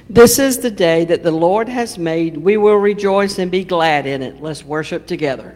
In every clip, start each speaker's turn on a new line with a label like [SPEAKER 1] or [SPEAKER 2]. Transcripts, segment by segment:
[SPEAKER 1] This is the day that the Lord has made. We will rejoice and be glad in it. Let's worship together.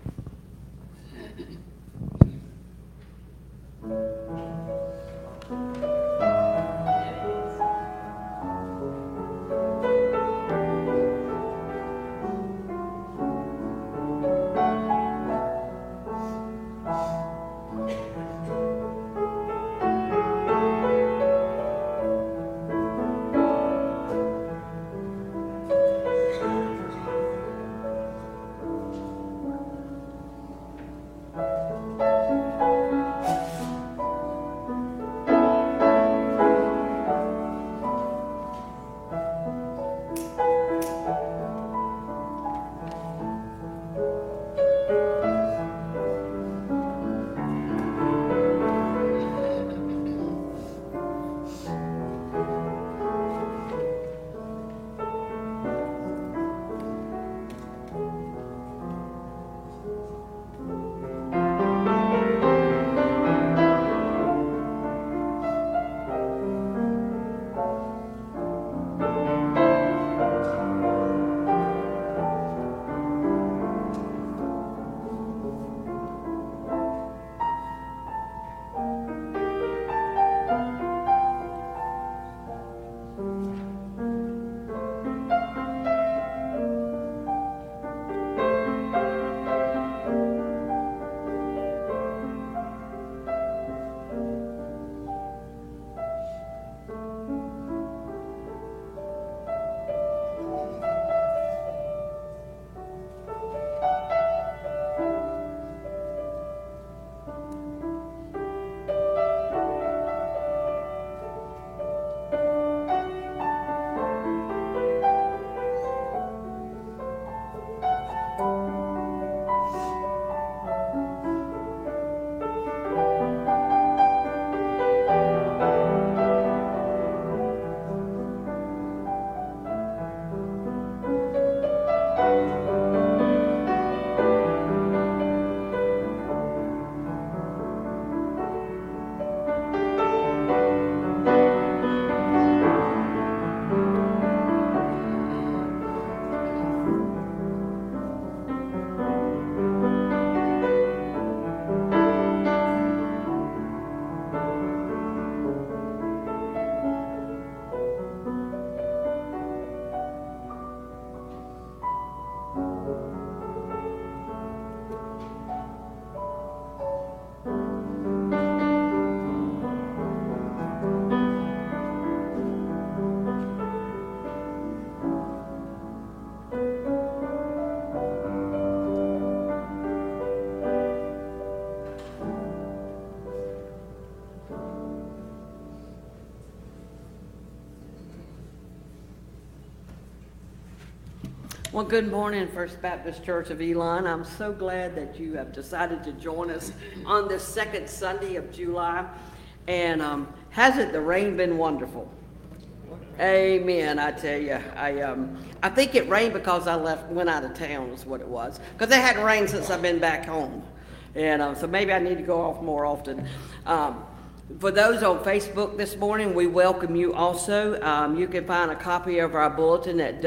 [SPEAKER 1] Well, good morning, First Baptist Church of Elon. I'm so glad that you have decided to join us on this second Sunday of July. And hasn't the rain been wonderful? Amen, I tell you. I think it rained because I went out of town is what it was. Because it hadn't rained since I've been back home. And so maybe I need to go off more often. For those on Facebook this morning, we welcome you also. You can find a copy of our bulletin at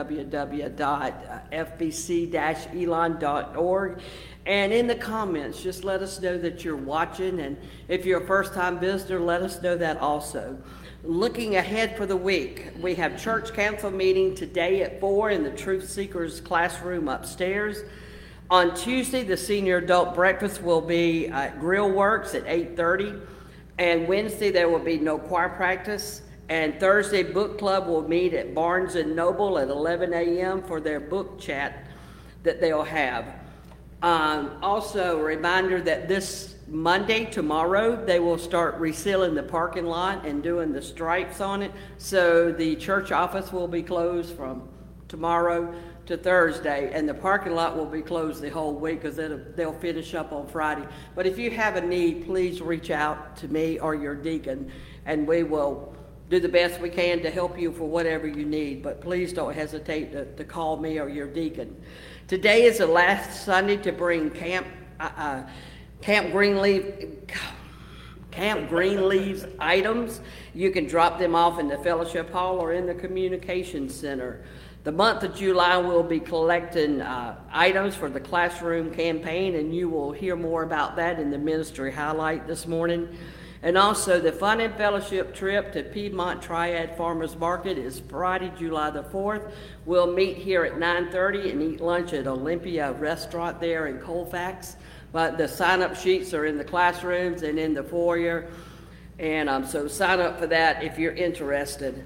[SPEAKER 1] www.fbc-elon.org. And in the comments, just let us know that you're watching. And if you're a first-time visitor, let us know that also. Looking ahead for the week, we have church council meeting today at 4 in the Truth Seekers classroom upstairs. On Tuesday, the senior adult breakfast will be at Grill Works at 8:30. And Wednesday, there will be no choir practice. And Thursday, book club will meet at Barnes & Noble at 11 a.m. for their book chat that they'll have. Also, a reminder that this Monday, tomorrow, they will start resealing the parking lot and doing the stripes on it. So the church office will be closed from tomorrow to Thursday, and the parking lot will be closed the whole week because they'll finish up on Friday. But if you have a need, please reach out to me or your deacon, and we will do the best we can to help you for whatever you need. But please don't hesitate to call me or your deacon. Today is the last Sunday to bring Camp Greenleaf Camp Greenleaf's items. You can drop them off in the fellowship hall or in the communication center. The month of July, we'll be collecting items for the classroom campaign, and you will hear more about that in the ministry highlight this morning. And also, the Fun and Fellowship trip to Piedmont Triad Farmers Market is Friday, July the 4th. We'll meet here at 9:30 and eat lunch at Olympia Restaurant there in Colfax. But the sign-up sheets are in the classrooms and in the foyer. And so sign up for that if you're interested.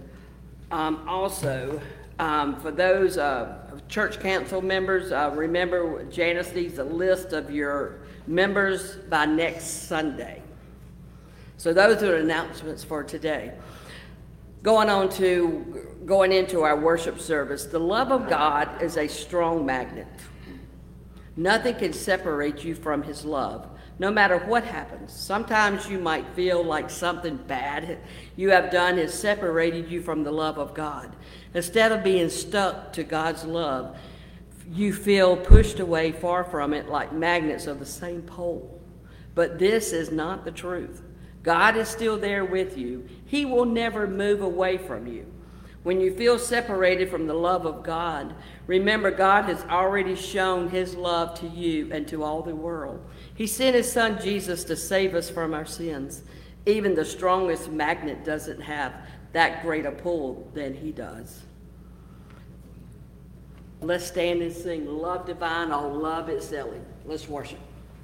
[SPEAKER 1] For those church council members, remember Janice needs a list of your members by next Sunday. So those are the announcements for today. Going into our worship service, the love of God is a strong magnet. Nothing can separate you from his love, no matter what happens. Sometimes you might feel like something bad you have done has separated you from the love of God. Instead of being stuck to God's love, you feel pushed away far from it like magnets of the same pole. But this is not the truth. God is still there with you. He will never move away from you. When you feel separated from the love of God, remember God has already shown his love to you and to all the world. He sent his son Jesus to save us from our sins. Even the strongest magnet doesn't have that great a pull than he does. Let's stand and sing Love Divine, oh love itself. Let's worship.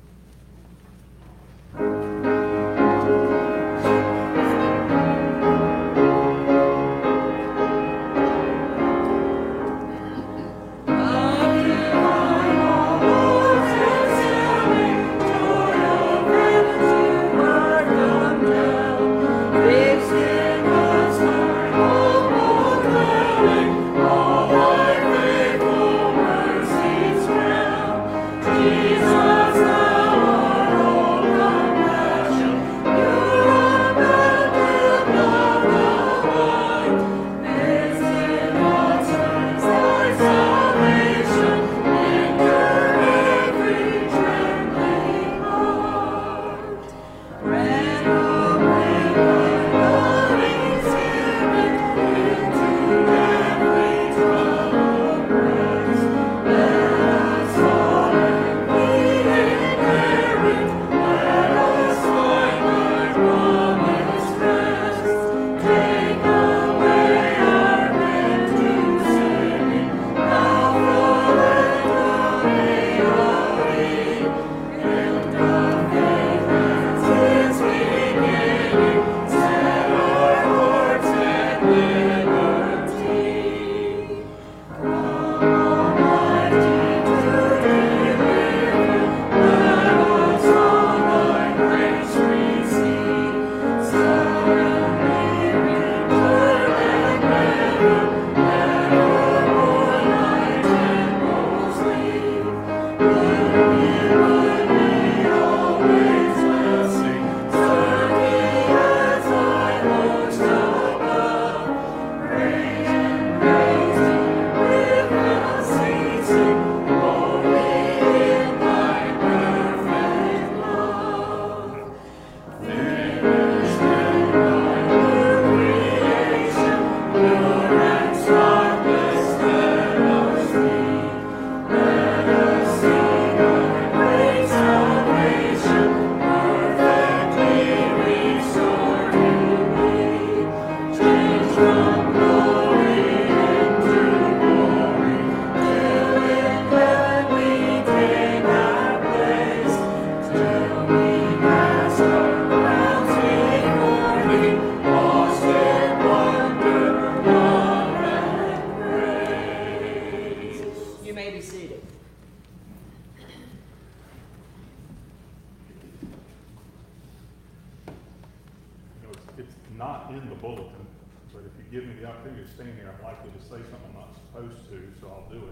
[SPEAKER 2] not in the bulletin, but if you give me the opportunity to stand here, I'm likely to say something I'm not supposed to, so I'll do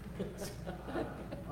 [SPEAKER 2] it.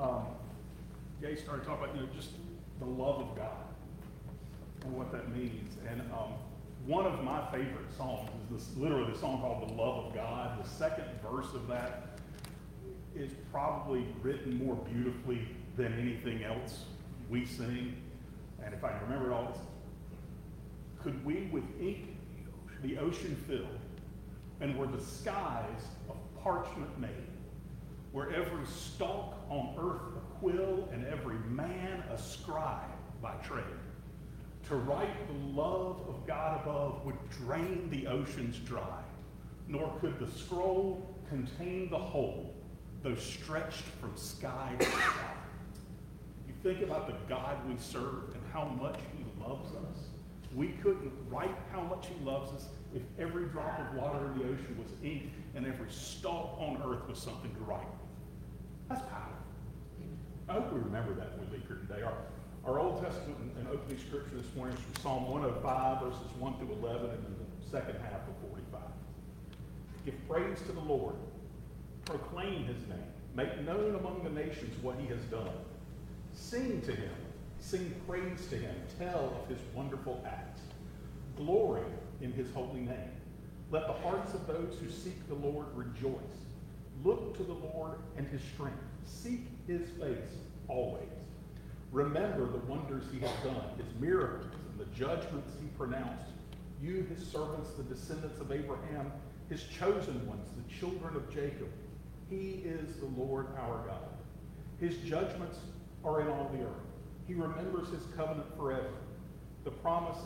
[SPEAKER 2] Gay started talking about, just the love of God and what that means. And one of my favorite songs is literally the song called The Love of God. The second verse of that is probably written more beautifully than anything else we sing. And if I can remember it all, could we with ink the ocean fill, and were the skies of parchment made, were every stalk on earth a quill, and every man a scribe by trade. To write the love of God above would drain the oceans dry, nor could the scroll contain the whole, though stretched from sky to sky. You think about the God we serve and how much he loves us. We couldn't write how much he loves us if every drop of water in the ocean was ink and every stalk on earth was something to write with. That's powerful. I hope we remember that when we leave here today. Our Old Testament and opening scripture this morning is from Psalm 105, verses 1 through 11, and then the second half of 45. Give praise to the Lord. Proclaim his name. Make known among the nations what he has done. Sing to him. Sing praise to him. Tell of his wonderful acts. Glory in his holy name. Let the hearts of those who seek the Lord rejoice. Look to the Lord and his strength. Seek his face always. Remember the wonders he has done, his miracles and the judgments he pronounced. You, his servants, the descendants of Abraham, his chosen ones, the children of Jacob. He is the Lord our God. His judgments are in all the earth. He remembers his covenant forever. The promise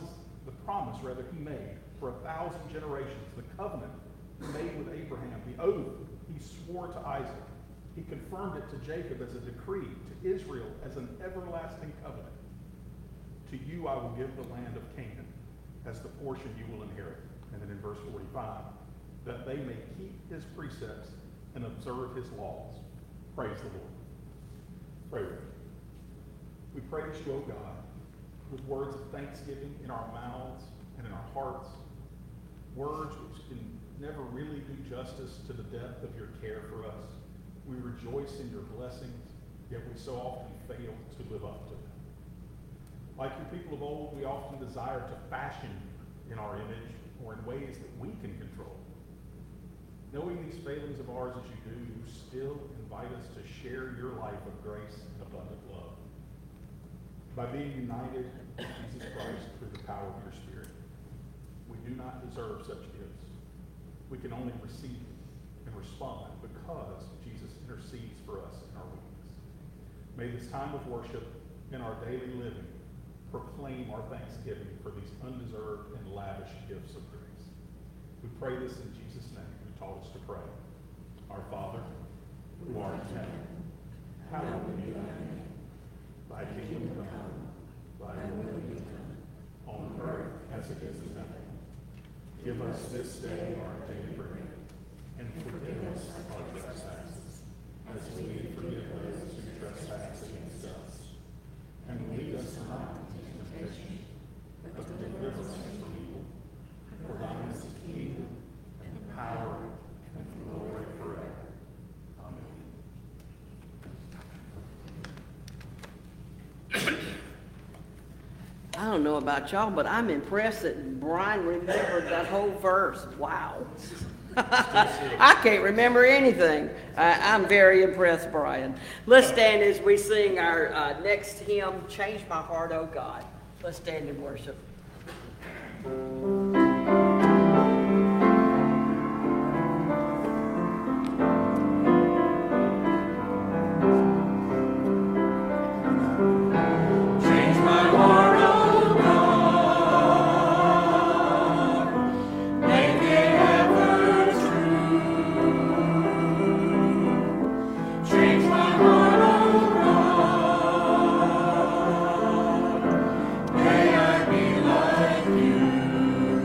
[SPEAKER 2] he made for 1,000 generations, the covenant he made with Abraham, the oath he swore to Isaac. He confirmed it to Jacob as a decree, to Israel as an everlasting covenant. To you I will give the land of Canaan as the portion you will inherit. And then in verse 45, that they may keep his precepts and observe his laws. Praise the Lord. Pray with me. We praise you, O God, with words of thanksgiving in our mouths and in our hearts, words which can never really do justice to the depth of your care for us. We rejoice in your blessings, yet we so often fail to live up to them. Like your people of old, we often desire to fashion you in our image or in ways that we can control. Knowing these failings of ours as you do, you still invite us to share your life of grace and abundant love. By being united with Jesus Christ through the power of your Spirit, we do not deserve such gifts. We can only receive and respond because Jesus intercedes for us in our weakness. May this time of worship in our daily living proclaim our thanksgiving for these undeserved and lavish gifts of grace. We pray this in Jesus' name, who taught us to pray. Our Father, who art in heaven, hallowed be thy name. Thy kingdom come, thy will be done, on earth as it is in heaven. Give us this day our daily bread, and forgive us our trespasses, as we forgive those who trespass against us. And lead us not into temptation, but deliver us from evil. For thine is the kingdom, and the power, and the glory forever.
[SPEAKER 1] I don't know about y'all, but I'm impressed that Brian remembered that whole verse. Wow. I can't remember anything. I'm very impressed, Brian. Let's stand as we sing our next hymn, Change My Heart, O God. Let's stand and worship.
[SPEAKER 3] May I be like you.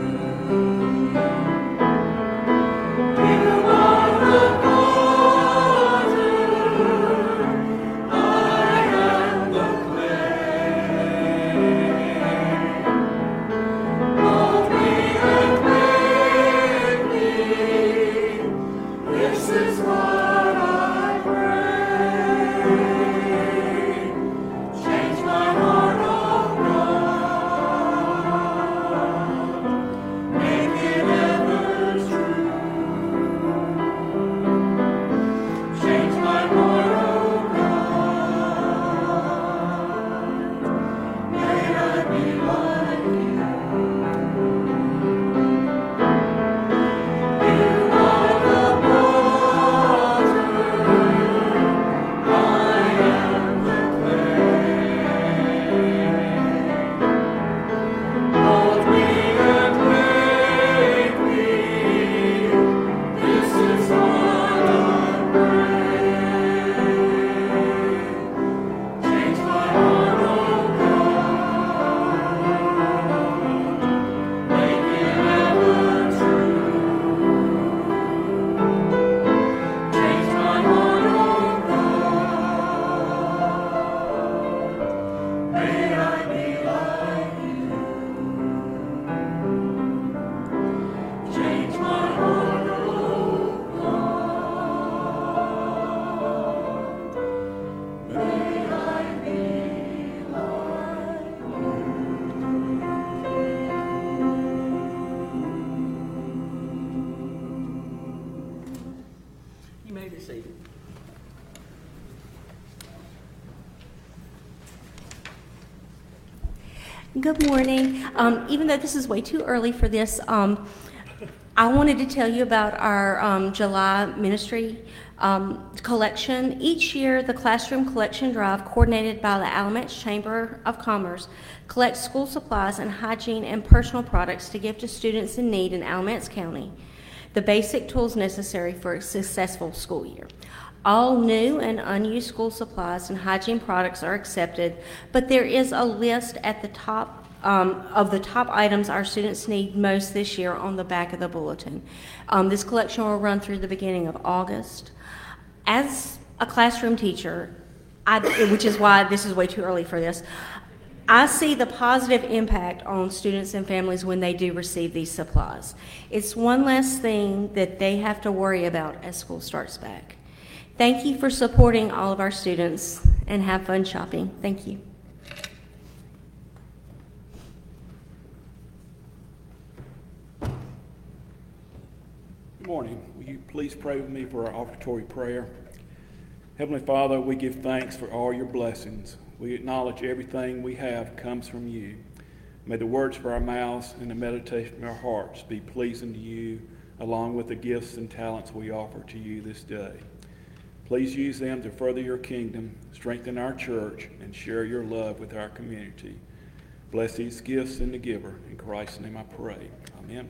[SPEAKER 3] Good morning. Even though this is way too early for this, I wanted to tell you about our July ministry collection. Each year, the Classroom Collection Drive, coordinated by the Alamance Chamber of Commerce, collects school supplies and hygiene and personal products to give to students in need in Alamance County, the basic tools necessary for a successful school year. All new and unused school supplies and hygiene products are accepted, but there is a list at the top of the top items our students need most this year on the back of the bulletin. This collection will run through the beginning of August. As a classroom teacher, which is why this is way too early for this, I see the positive impact on students and families when they do receive these supplies. It's one less thing that they have to worry about as school starts back. Thank you for supporting all of our students, and have fun shopping. Thank you.
[SPEAKER 4] Good morning. Will you please pray with me for our offertory prayer? Heavenly Father, we give thanks for all your blessings. We acknowledge everything we have comes from you. May the words of our mouths and the meditation of our hearts be pleasing to you, along with the gifts and talents we offer to you this day. Please use them to further your kingdom, strengthen our church, and share your love with our community. Bless these gifts and the giver. In Christ's name I pray. Amen.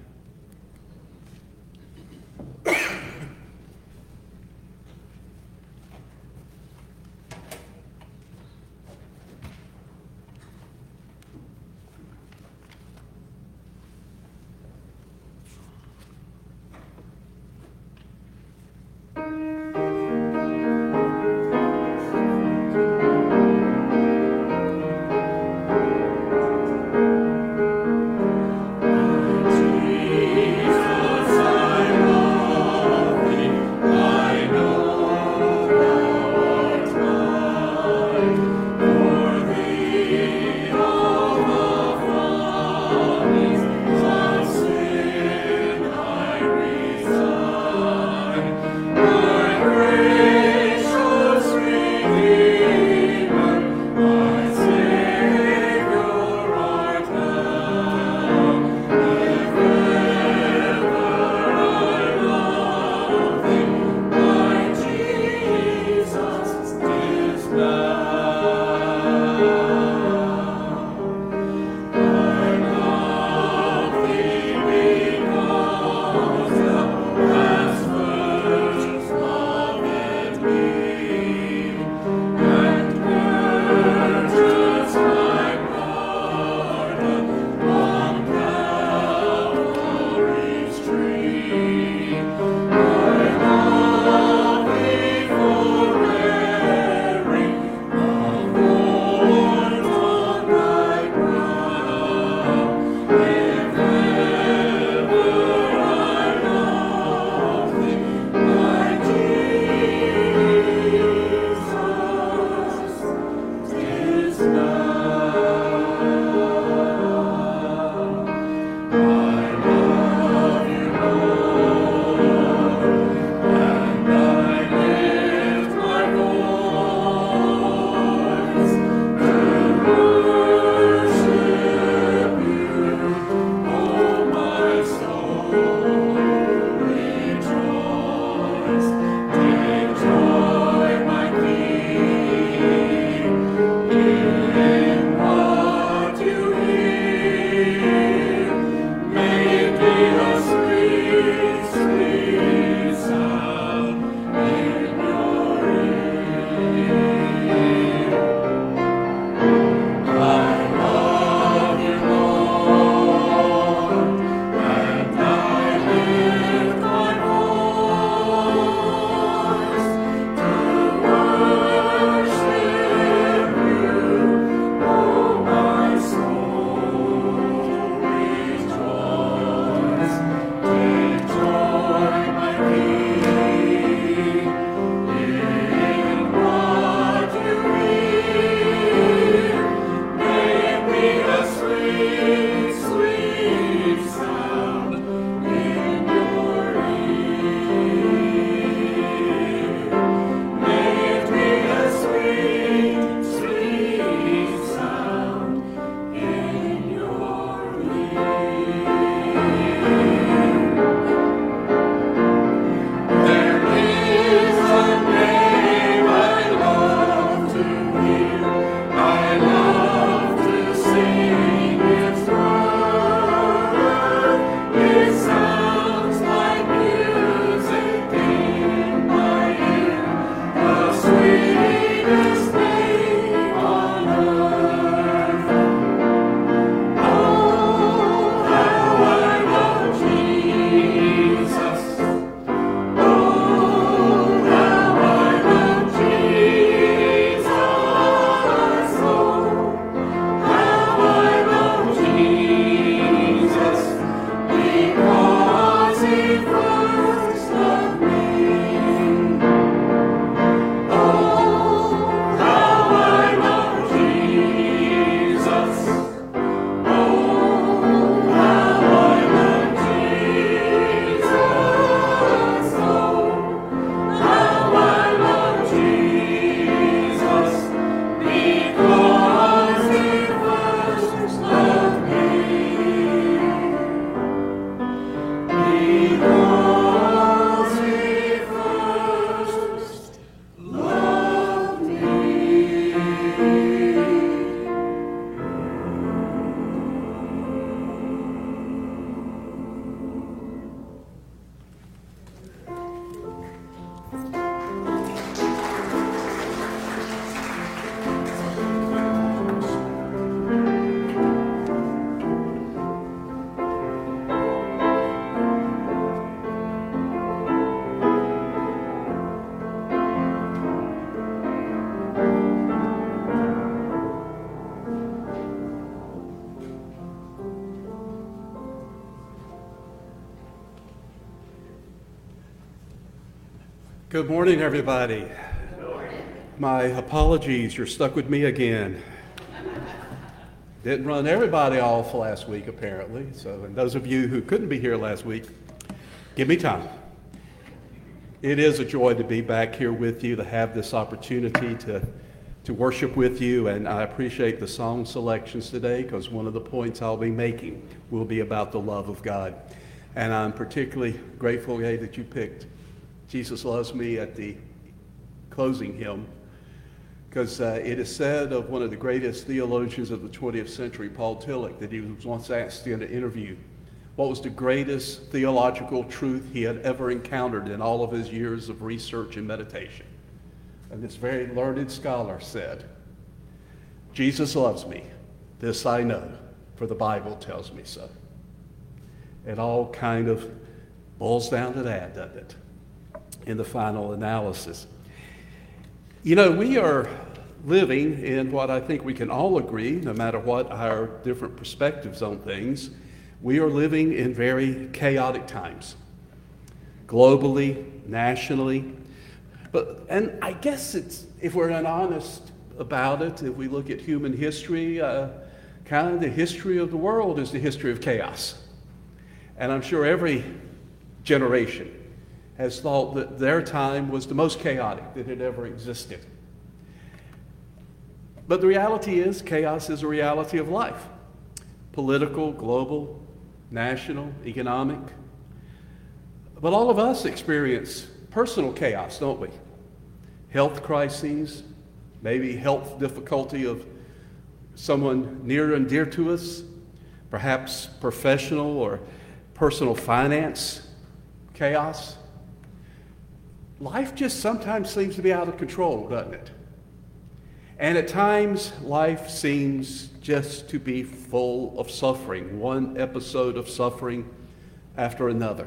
[SPEAKER 5] Good morning, everybody. My apologies, you're stuck with me again. Didn't run everybody off last week, apparently. So, and those of you who couldn't be here last week, give me time. It is a joy to be back here with you, to have this opportunity to worship with you, and I appreciate the song selections today, because one of the points I'll be making will be about the love of God. And I'm particularly grateful, Gabe, that you picked Jesus Loves Me at the closing hymn, because it is said of one of the greatest theologians of the 20th century, Paul Tillich, that he was once asked in an interview what was the greatest theological truth he had ever encountered in all of his years of research and meditation. And this very learned scholar said, Jesus loves me, this I know, for the Bible tells me so. It all kind of boils down to that, doesn't it, in the final analysis. You know, we are living in what I think we can all agree, no matter what our different perspectives on things, we are living in very chaotic times, globally, nationally. And I guess it's, if we're honest about it, if we look at human history, kind of the history of the world is the history of chaos. And I'm sure every generation has thought that their time was the most chaotic that had ever existed. But the reality is, chaos is a reality of life. Political, global, national, economic. But all of us experience personal chaos, don't we? Health crises, maybe health difficulty of someone near and dear to us, perhaps professional or personal finance chaos. Life just sometimes seems to be out of control, doesn't it? And at times, life seems just to be full of suffering, one episode of suffering after another.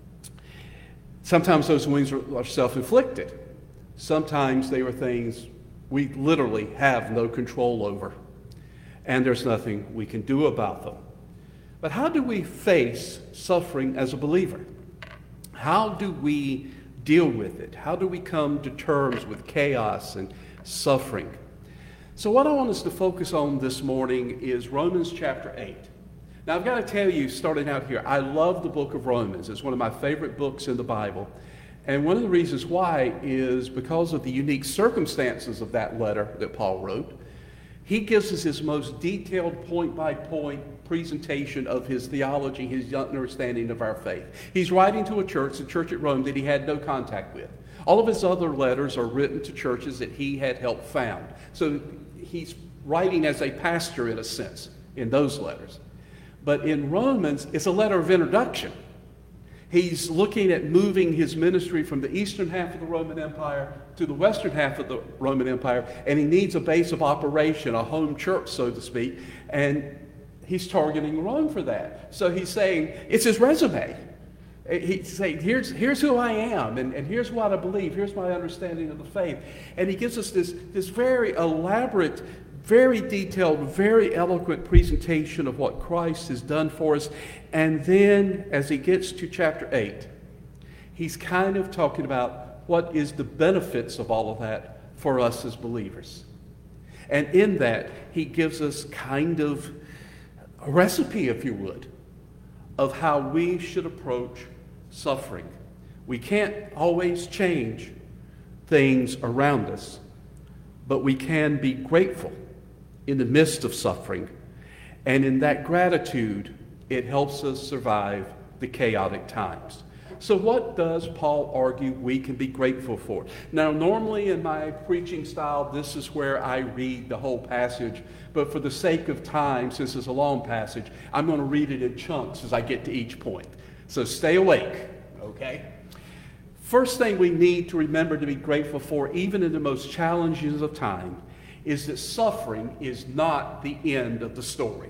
[SPEAKER 5] Sometimes those wounds are self-inflicted. Sometimes they are things we literally have no control over, and there's nothing we can do about them. But how do we face suffering as a believer? How do we deal with it? How do we come to terms with chaos and suffering? So what I want us to focus on this morning is Romans chapter 8. Now I've got to tell you, starting out here, I love the book of Romans. It's one of my favorite books in the Bible. And one of the reasons why is because of the unique circumstances of that letter that Paul wrote. He gives us his most detailed point-by-point presentation of his theology, his understanding of our faith. He's writing to a church, the church at Rome, that he had no contact with. All of his other letters are written to churches that he had helped found. So he's writing as a pastor, in a sense, in those letters. But in Romans, it's a letter of introduction. He's looking at moving his ministry from the eastern half of the Roman Empire to the western half of the Roman Empire, and he needs a base of operation, a home church, so to speak, and he's targeting Rome for that. So he's saying, it's his resume. He's saying, here's who I am, and here's what I believe, here's my understanding of the faith. And he gives us this very elaborate, very detailed, very eloquent presentation of what Christ has done for us. And then, as he gets to chapter 8, he's kind of talking about what is the benefits of all of that for us as believers. And in that, he gives us kind of a recipe, if you would, of how we should approach suffering. We can't always change things around us, but we can be grateful in the midst of suffering. And in that gratitude, it helps us survive the chaotic times. So what does Paul argue we can be grateful for? Now, normally in my preaching style, this is where I read the whole passage. But for the sake of time, since it's a long passage, I'm going to read it in chunks as I get to each point. So stay awake, okay? First thing we need to remember to be grateful for, even in the most challenges of time, is that suffering is not the end of the story.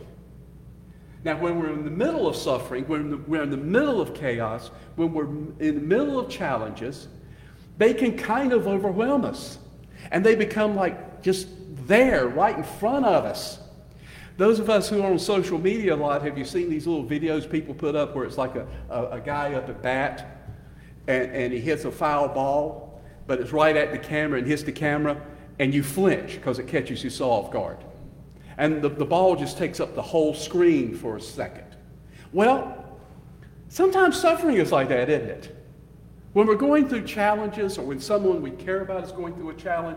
[SPEAKER 5] Now, when we're in the middle of suffering, when we're in the middle of chaos, when we're in the middle of challenges, they can kind of overwhelm us. And they become like just there, right in front of us. Those of us who are on social media a lot, have you seen these little videos people put up where it's like a guy up at bat and he hits a foul ball but it's right at the camera and hits the camera, and you flinch because it catches you so off guard. And the ball just takes up the whole screen for a second. Well, sometimes suffering is like that, isn't it? When we're going through challenges, or when someone we care about is going through a challenge,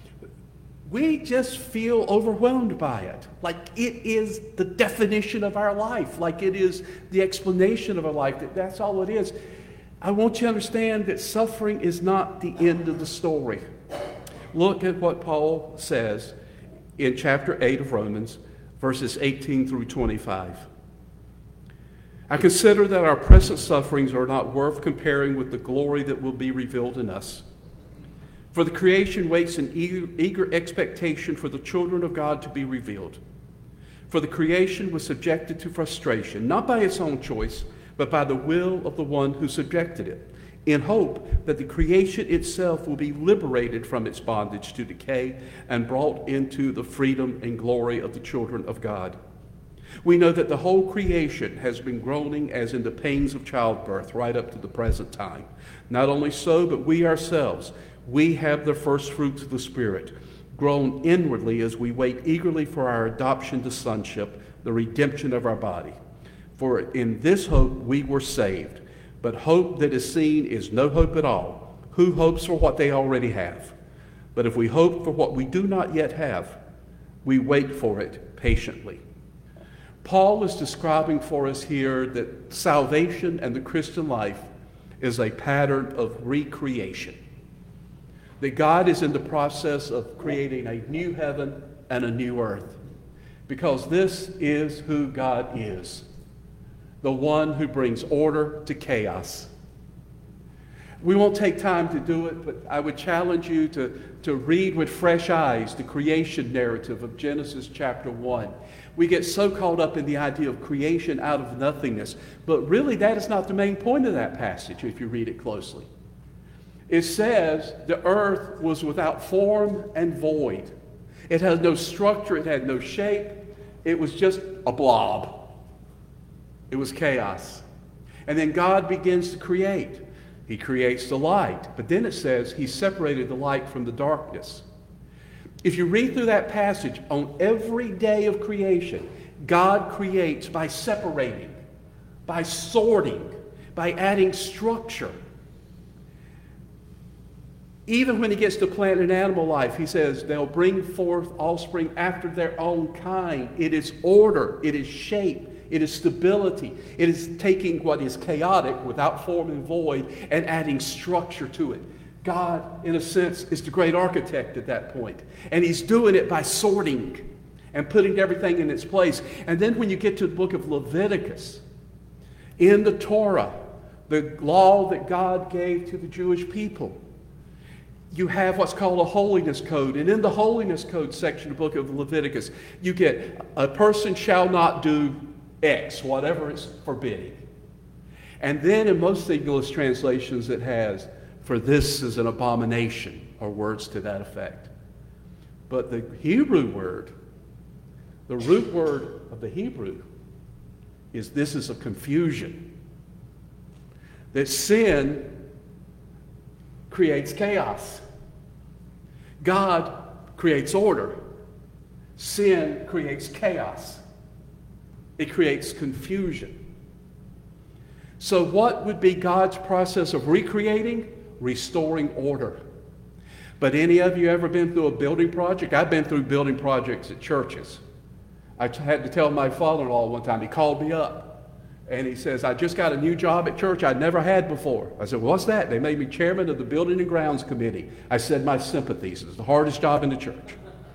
[SPEAKER 5] we just feel overwhelmed by it. Like it is the definition of our life, like it is the explanation of our life, that's all it is. I want you to understand that suffering is not the end of the story. Look at what Paul says in chapter 8 of Romans, verses 18 through 25. I consider that our present sufferings are not worth comparing with the glory that will be revealed in us. For the creation waits in eager expectation for the children of God to be revealed. For the creation was subjected to frustration, not by its own choice, but by the will of the one who subjected it, in hope that the creation itself will be liberated from its bondage to decay and brought into the freedom and glory of the children of God. We know that the whole creation has been groaning as in the pains of childbirth right up to the present time. Not only so, but we ourselves, we have the first fruits of the Spirit, groan inwardly as we wait eagerly for our adoption to sonship, the redemption of our body. For in this hope we were saved. But hope that is seen is no hope at all. Who hopes for what they already have? But if we hope for what we do not yet have, we wait for it patiently. Paul is describing for us here that salvation and the Christian life is a pattern of recreation. That God is in the process of creating a new heaven and a new earth. Because this is who God is. The one who brings order to chaos. We won't take time to do it, but I would challenge you to read with fresh eyes the creation narrative of Genesis chapter 1. We get so caught up in the idea of creation out of nothingness, but really that is not the main point of that passage if you read it closely. It says the earth was without form and void. It had no structure, it had no shape, it was just a blob. It was chaos. And then God begins to create. He creates the light. But then it says he separated the light from the darkness. If you read through that passage, on every day of creation, God creates by separating, by sorting, by adding structure. Even when he gets to plant and animal life, he says they'll bring forth offspring after their own kind. It is order, it is shape, it is stability. It is taking what is chaotic without form and void and adding structure to it. God, in a sense, is the great architect at that point. And he's doing it by sorting and putting everything in its place. And then when you get to the book of Leviticus, in the Torah, the law that God gave to the Jewish people, you have what's called a holiness code. And in the holiness code section of the book of Leviticus, you get a person shall not do X, whatever it's forbidding. And then in most English translations it has, for this is an abomination, or words to that effect. But the Hebrew word, the root word of the Hebrew, is this is a confusion. That sin creates chaos. God creates order. Sin creates chaos. It creates confusion. So what would be God's process of recreating? Restoring order. But any of you ever been through a building project? I've been through building projects at churches. I had to tell my father-in-law one time, he called me up, and he says, I just got a new job at church I'd never had before. I said, well, what's that? They made me chairman of the Building and Grounds Committee. I said, my sympathies. It's the hardest job in the church.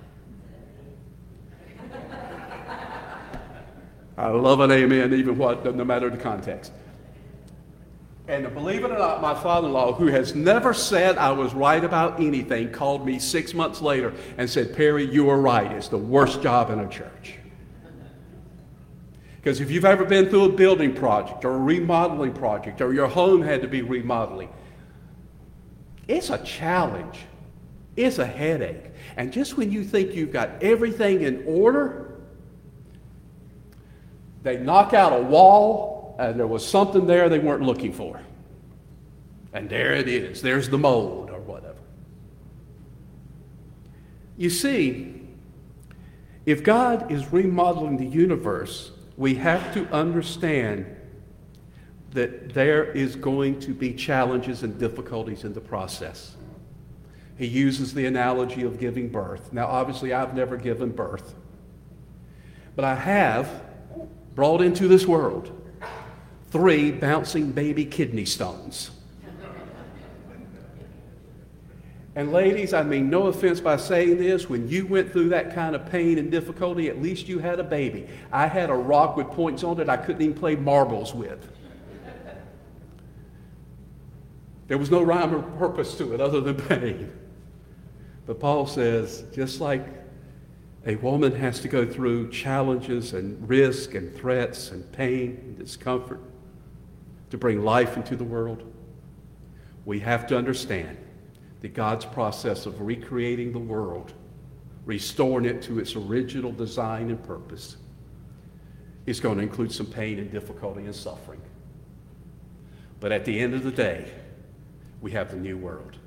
[SPEAKER 5] I love an amen, even no matter the context. And believe it or not, my father-in-law, who has never said I was right about anything, called me 6 months later and said, Perry, you were right. It's the worst job in a church. Because if you've ever been through a building project or a remodeling project or your home had to be remodeling, it's a challenge. It's a headache. And just when you think you've got everything in order, they knock out a wall, and there was something there they weren't looking for. And there it is. There's the mold or whatever. You see, if God is remodeling the universe, we have to understand that there is going to be challenges and difficulties in the process. He uses the analogy of giving birth. Now, obviously, I've never given birth, but I have brought into this world 3 bouncing baby kidney stones. And ladies, I mean no offense by saying this, when you went through that kind of pain and difficulty, at least you had a baby. I had a rock with points on it I couldn't even play marbles with. There was no rhyme or purpose to it other than pain. But Paul says, just like a woman has to go through challenges and risk and threats and pain and discomfort to bring life into the world, we have to understand that God's process of recreating the world, restoring it to its original design and purpose, is going to include some pain and difficulty and suffering. But at the end of the day, we have the new world.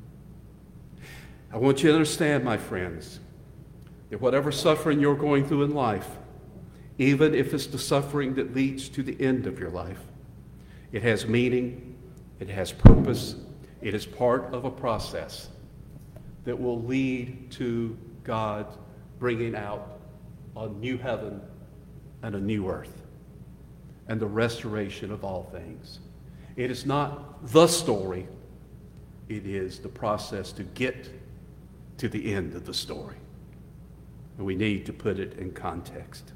[SPEAKER 5] I want you to understand, my friends, that whatever suffering you're going through in life, even if it's the suffering that leads to the end of your life, it has meaning, it has purpose, it is part of a process that will lead to God bringing out a new heaven and a new earth and the restoration of all things. It is not the story, it is the process to get to the end of the story. And we need to put it in context.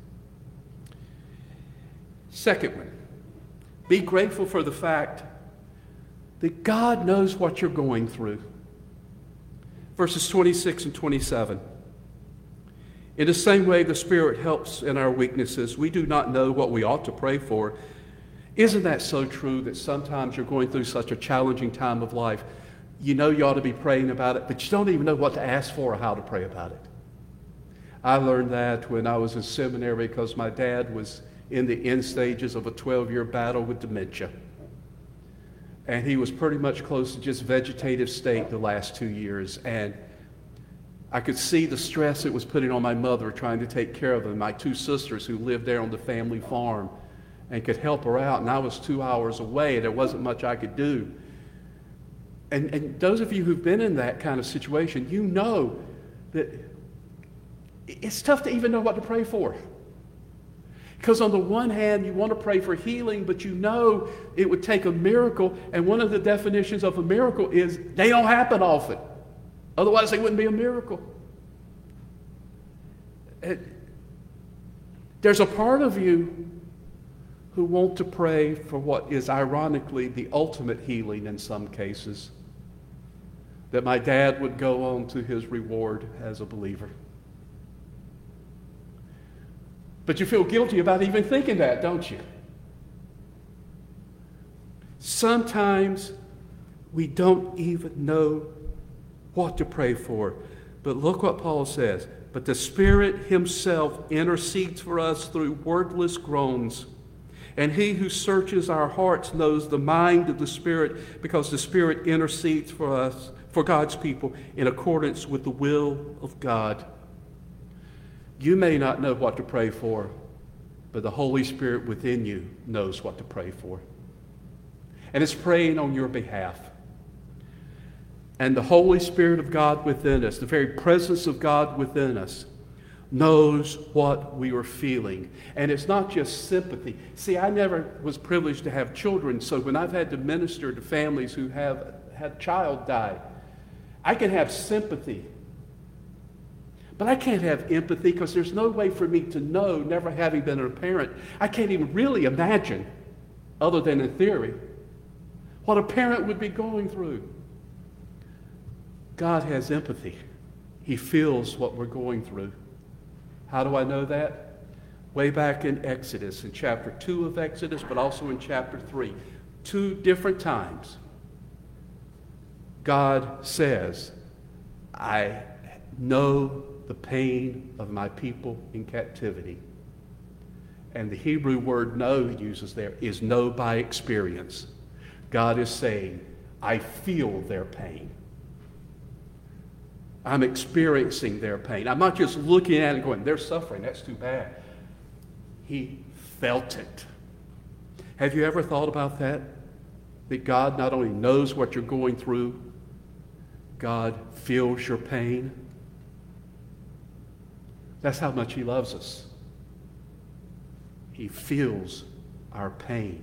[SPEAKER 5] Second one, be grateful for the fact that God knows what you're going through. Verses 26 and 27. In the same way the Spirit helps in our weaknesses, we do not know what we ought to pray for. Isn't that so true that sometimes you're going through such a challenging time of life, you know you ought to be praying about it, but you don't even know what to ask for or how to pray about it? I learned that when I was in seminary because my dad was in the end stages of a 12-year battle with dementia. And he was pretty much close to just vegetative state the last 2 years. And I could see the stress it was putting on my mother trying to take care of him, my 2 sisters who lived there on the family farm and could help her out. And I was 2 hours away. There wasn't much I could do. And those of you who've been in that kind of situation, you know that it's tough to even know what to pray for. Because on the one hand, you want to pray for healing, but you know it would take a miracle. And one of the definitions of a miracle is they don't happen often. Otherwise, they wouldn't be a miracle. There's a part of you who want to pray for what is ironically the ultimate healing in some cases, that my dad would go on to his reward as a believer. But you feel guilty about even thinking that, don't you? Sometimes we don't even know what to pray for. But look what Paul says. But the Spirit himself intercedes for us through wordless groans. And he who searches our hearts knows the mind of the Spirit, because the Spirit intercedes for us, for God's people, in accordance with the will of God. You may not know what to pray for, but the Holy Spirit within you knows what to pray for. And it's praying on your behalf. And the Holy Spirit of God within us, the very presence of God within us, knows what we are feeling. And it's not just sympathy. See, I never was privileged to have children, so when I've had to minister to families who have had a child die, I can have sympathy. But I can't have empathy because there's no way for me to know, never having been a parent. I can't even really imagine, other than in theory, what a parent would be going through. God has empathy. He feels what we're going through. How do I know that? Way back in Exodus, in chapter 2 of Exodus, but also in chapter 3. 2 different times, God says, I know the pain of my people in captivity. And the Hebrew word know he uses there is know by experience. God is saying, I feel their pain. I'm experiencing their pain. I'm not just looking at it and going, they're suffering, that's too bad. He felt it. Have you ever thought about that? That God not only knows what you're going through, God feels your pain. That's how much He loves us. He feels our pain.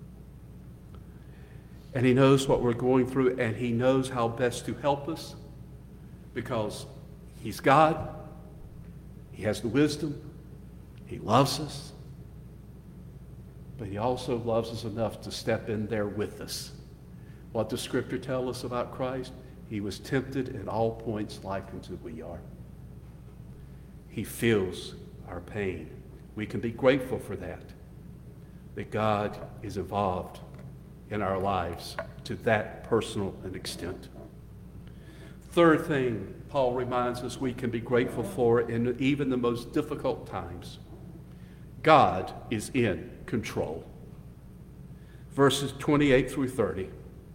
[SPEAKER 5] And He knows what we're going through, and He knows how best to help us because He's God. He has the wisdom. He loves us. But He also loves us enough to step in there with us. What does Scripture tell us about Christ? He was tempted in all points like unto we are. He feels our pain. We can be grateful for that God is involved in our lives to that personal an extent. Third thing Paul reminds us we can be grateful for in even the most difficult times. God is in control. Verses 28 through 30.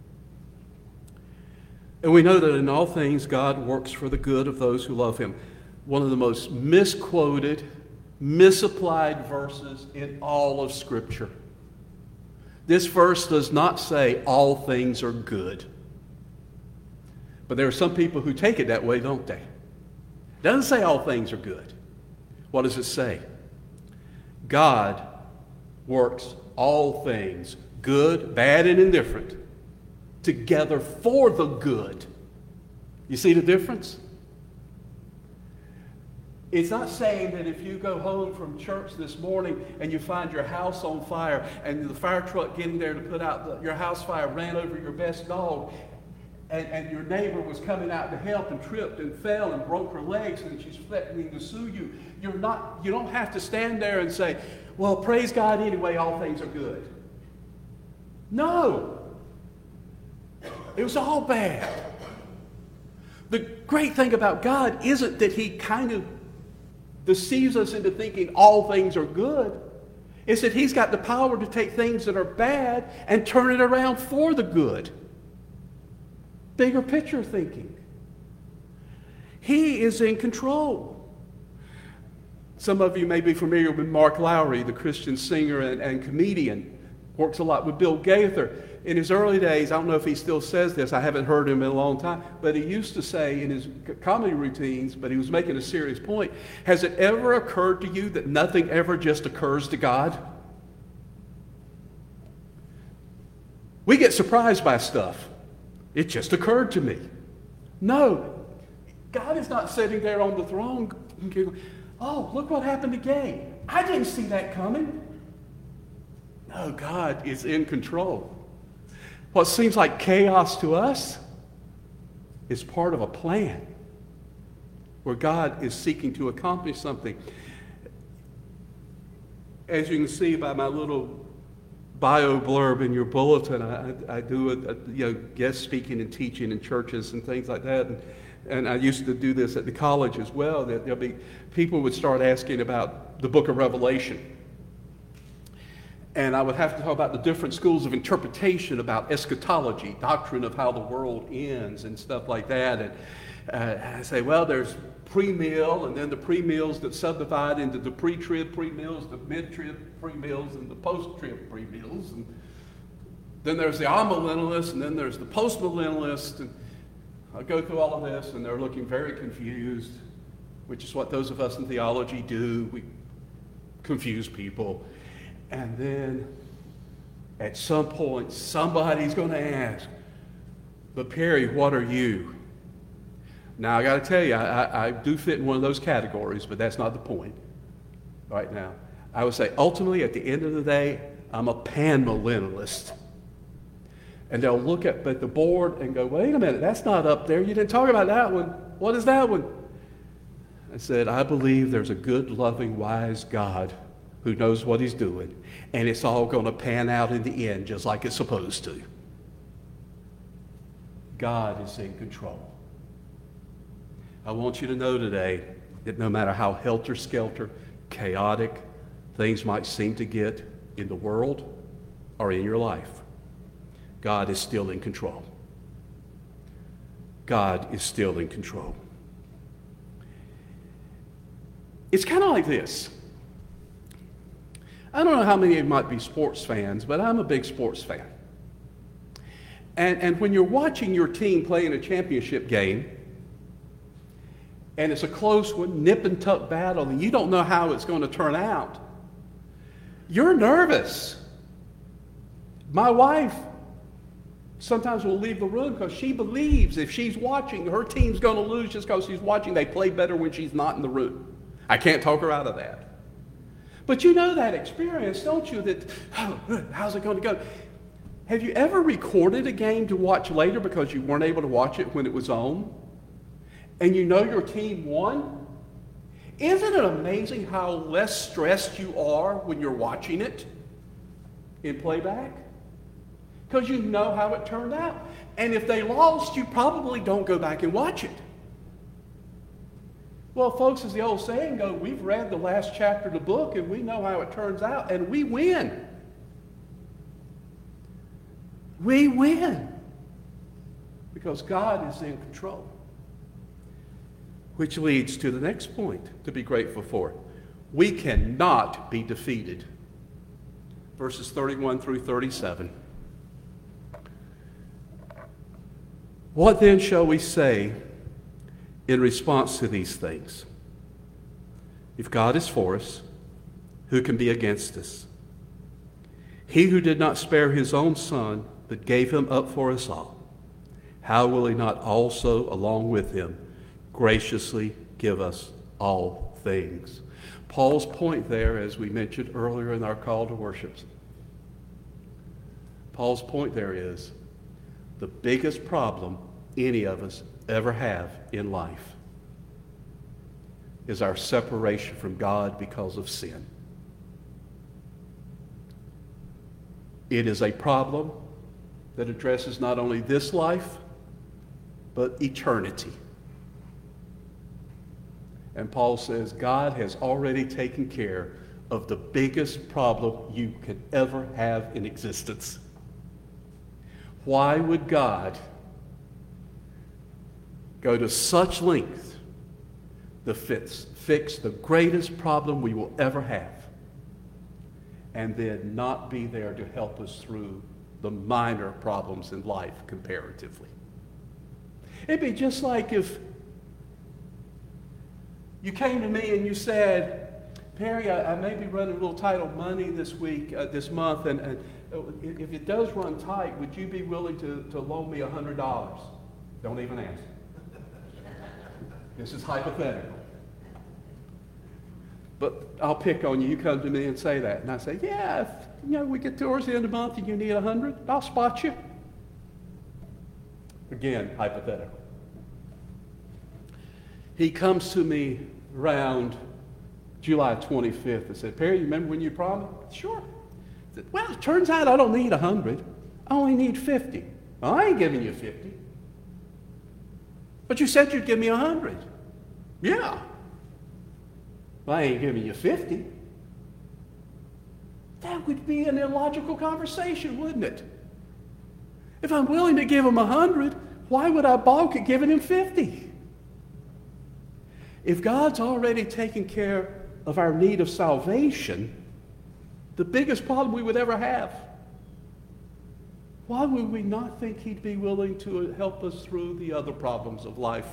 [SPEAKER 5] And we know that in all things God works for the good of those who love Him. One of the most misquoted, misapplied verses in all of Scripture. This verse does not say all things are good. But there are some people who take it that way, don't they? It doesn't say all things are good. What does it say? God works all things, good, bad, and indifferent, together for the good. You see the difference? It's not saying that if you go home from church this morning and you find your house on fire and the fire truck getting there to put out your house fire ran over your best dog and your neighbor was coming out to help and tripped and fell and broke her legs and she's threatening to sue you. You don't have to stand there and say, well, praise God anyway, all things are good. No. It was all bad. The great thing about God isn't that He kind of deceives us into thinking all things are good. It's that He's got the power to take things that are bad and turn it around for the good. Bigger picture thinking. He is in control. Some of you may be familiar with Mark Lowry, the Christian singer and comedian. Works a lot with Bill Gaither. In his early days, I don't know if he still says this, I haven't heard him in a long time, but he used to say in his comedy routines, but he was making a serious point, has it ever occurred to you that nothing ever just occurs to God? We get surprised by stuff. It just occurred to me. No, God is not sitting there on the throne going, oh, look what happened again. I didn't see that coming. No, God is in control. What seems like chaos to us is part of a plan where God is seeking to accomplish something. As you can see by my little bio blurb in your bulletin, I do guest speaking and teaching in churches and things like that. And I used to do this at the college as well, that there'll be people would start asking about the book of Revelation. And I would have to talk about the different schools of interpretation about eschatology, doctrine of how the world ends and stuff like that. And I say, well, there's pre-mill, and then the pre-mills that subdivide into the pre-trib pre-mills, the mid-trib pre-mills, and the post-trib pre-mills. And then there's the amillennialists, and then there's the post-millennialists. And I go through all of this, and they're looking very confused, which is what those of us in theology do. We confuse people. And then at some point, somebody's going to ask, but Perry, what are you? Now, I got to tell you, I do fit in one of those categories, but that's not the point right now. I would say, ultimately, at the end of the day, I'm a panmillennialist. And they'll look at the board and go, wait a minute, that's not up there. You didn't talk about that one. What is that one? I said, I believe there's a good, loving, wise God who knows what He's doing, and it's all going to pan out in the end just like it's supposed to. God is in control. I want you to know today that no matter how helter-skelter, chaotic things might seem to get in the world or in your life, God is still in control. God is still in control. It's kind of like this. I don't know how many of you might be sports fans, but I'm a big sports fan. And when you're watching your team play in a championship game, and it's a close one, nip and tuck battle, and you don't know how it's going to turn out, you're nervous. My wife sometimes will leave the room because she believes if she's watching, her team's going to lose just because she's watching. They play better when she's not in the room. I can't talk her out of that. But you know that experience, don't you? That, how's it going to go? Have you ever recorded a game to watch later because you weren't able to watch it when it was on? And you know your team won? Isn't it amazing how less stressed you are when you're watching it in playback? Because you know how it turned out. And if they lost, you probably don't go back and watch it. Well, folks, as the old saying goes, we've read the last chapter of the book and we know how it turns out, and we win. We win. Because God is in control. Which leads to the next point to be grateful for. We cannot be defeated. Verses 31 through 37. What then shall we say in response to these things? If God is for us, who can be against us? He who did not spare his own son, but gave him up for us all, how will he not also, along with him, graciously give us all things? Paul's point there, as we mentioned earlier in our call to worship, Paul's point there is the biggest problem any of us ever have in life is our separation from God because of sin. It is a problem that addresses not only this life, but eternity. And Paul says God has already taken care of the biggest problem you could ever have in existence. Why would God go to such length to fix the greatest problem we will ever have and then not be there to help us through the minor problems in life comparatively? It'd be just like if you came to me and you said, Perry, I may be running a little tight on money this week, this month, and if it does run tight, would you be willing to loan me $100? Don't even answer. This is hypothetical. But I'll pick on you. You come to me and say that. And I say, yeah, if we get towards the end of the month and you need $100, I'll spot you. Again, hypothetical. He comes to me around July 25th and said, Perry, you remember when you promised? Sure. I said, well, it turns out I don't need 100. I only need 50. Well, I ain't giving you 50. But you said you'd give me 100. Yeah. Well, I ain't giving you 50. That would be an illogical conversation, wouldn't it? If I'm willing to give him 100, why would I balk at giving him 50? If God's already taken care of our need of salvation, the biggest problem we would ever have, why would we not think he'd be willing to help us through the other problems of life?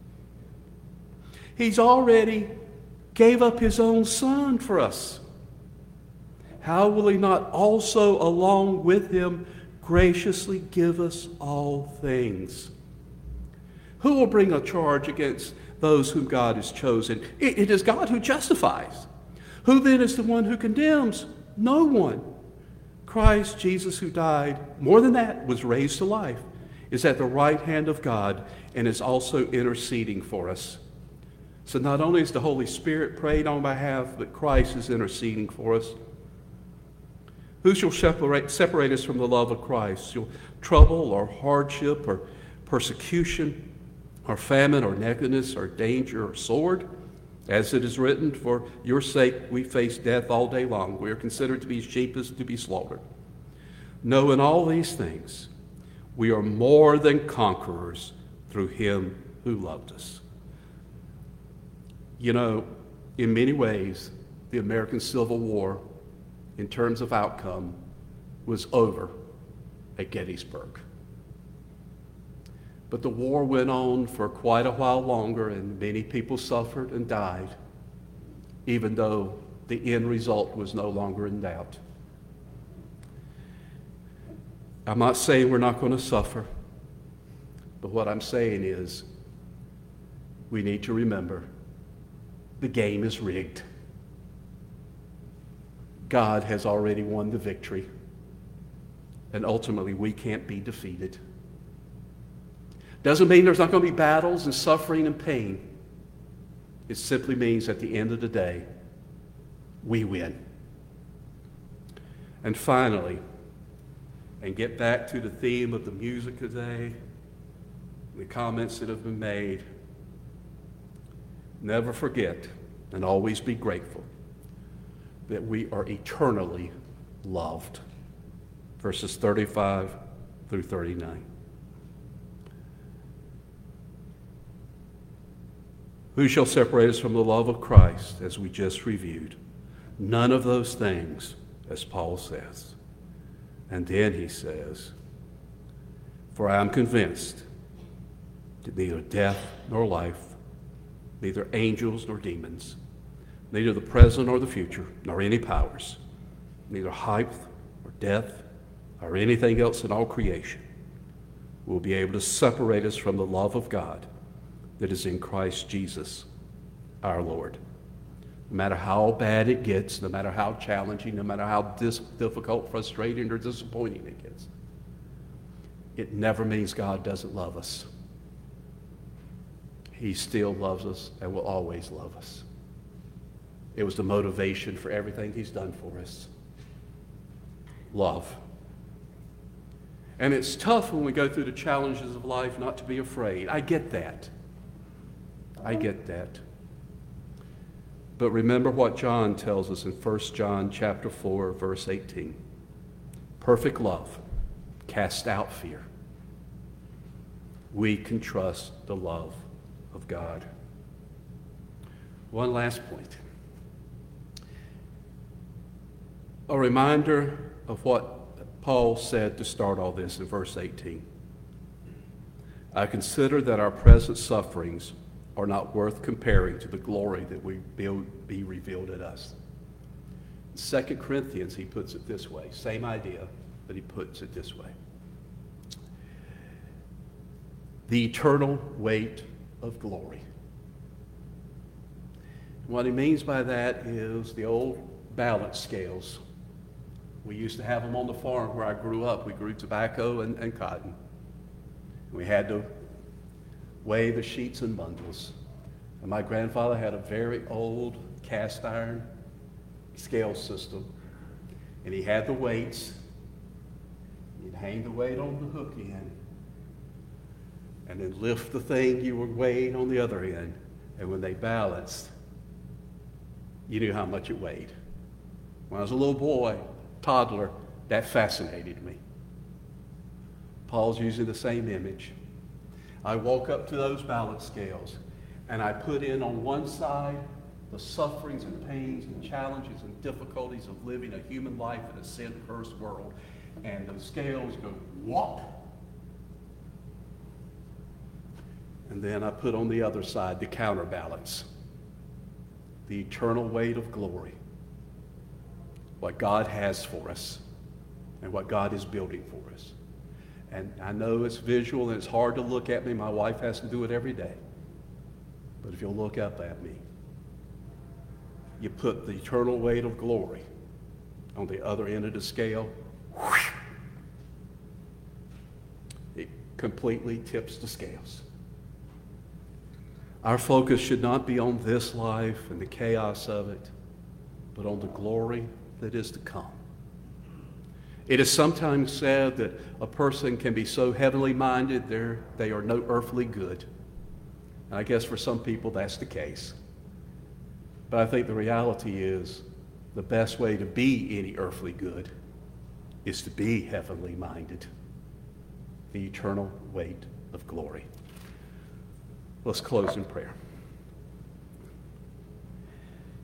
[SPEAKER 5] He's already gave up his own son for us. How will he not also, along with him, graciously give us all things? Who will bring a charge against those whom God has chosen? It is God who justifies. Who then is the one who condemns? No one. Christ Jesus, who died, more than that, was raised to life, is at the right hand of God and is also interceding for us. So not only is the Holy Spirit prayed on behalf, but Christ is interceding for us. Who shall separate us from the love of Christ? Shall trouble or hardship or persecution or famine or nakedness or danger or sword? As it is written, for your sake we face death all day long. We are considered to be sheep as to be slaughtered. No, in all these things, we are more than conquerors through him who loved us. You know, in many ways, the American Civil War, in terms of outcome, was over at Gettysburg. But the war went on for quite a while longer, and many people suffered and died, even though the end result was no longer in doubt. I'm not saying we're not going to suffer, but what I'm saying is we need to remember the game is rigged. God has already won the victory, and ultimately we can't be defeated. Doesn't mean there's not going to be battles and suffering and pain. It simply means at the end of the day, we win. And finally, and get back to the theme of the music today, the comments that have been made, never forget and always be grateful that we are eternally loved. Verses 35 through 39. Who shall separate us from the love of Christ, as we just reviewed? None of those things, as Paul says. And then he says, for I am convinced that neither death nor life, neither angels nor demons, neither the present nor the future, nor any powers, neither height or depth or anything else in all creation will be able to separate us from the love of God that is in Christ Jesus, our Lord. No matter how bad it gets, no matter how challenging, no matter how difficult, frustrating, or disappointing it gets, it never means God doesn't love us. He still loves us and will always love us. It was the motivation for everything he's done for us. Love. And it's tough when we go through the challenges of life not to be afraid. I get that. I get that. But remember what John tells us in 1 John chapter 4, verse 18. Perfect love casts out fear. We can trust the love of God. One last point. A reminder of what Paul said to start all this in verse 18. I consider that our present sufferings are not worth comparing to the glory that will be revealed in us. In 2 Corinthians, he puts it this way. Same idea, but he puts it this way. The eternal weight of glory. What he means by that is the old balance scales. We used to have them on the farm where I grew up. We grew tobacco and cotton. We had to weigh the sheets and bundles. And my grandfather had a very old cast iron scale system. And he had the weights. He'd hang the weight on the hook end. And then lift the thing you were weighing on the other end. And when they balanced, you knew how much it weighed. When I was a little boy, toddler, that fascinated me. Paul's using the same image. I woke up to those balance scales, and I put in on one side the sufferings and pains and challenges and difficulties of living a human life in a sin-cursed world. And the scales go whop. And then I put on the other side the counterbalance, the eternal weight of glory, what God has for us and what God is building for us. And I know it's visual and it's hard to look at me. My wife has to do it every day. But if you'll look up at me, you put the eternal weight of glory on the other end of the scale. It completely tips the scales. Our focus should not be on this life and the chaos of it, but on the glory that is to come. It is sometimes said that a person can be so heavenly minded they are no earthly good. And I guess for some people that's the case. But I think the reality is the best way to be any earthly good is to be heavenly minded. The eternal weight of glory. Let's close in prayer.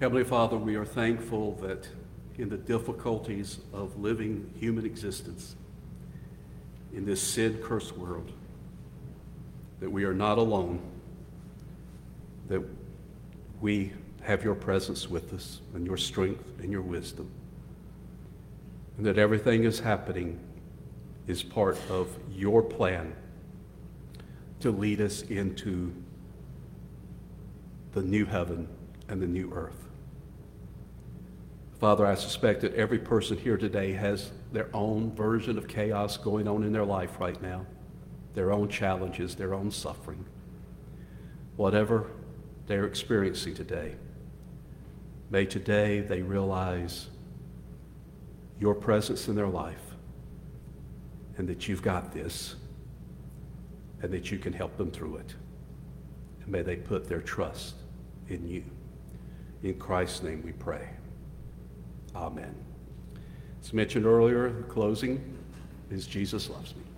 [SPEAKER 5] Heavenly Father, we are thankful that in the difficulties of living human existence in this sin-cursed world, that we are not alone, that we have your presence with us and your strength and your wisdom, and that everything is happening is part of your plan to lead us into the new heaven and the new earth. Father, I suspect that every person here today has their own version of chaos going on in their life right now, their own challenges, their own suffering. Whatever they're experiencing today, may today they realize your presence in their life and that you've got this and that you can help them through it. And may they put their trust in you. In Christ's name we pray. Amen. As mentioned earlier, the closing is Jesus loves me.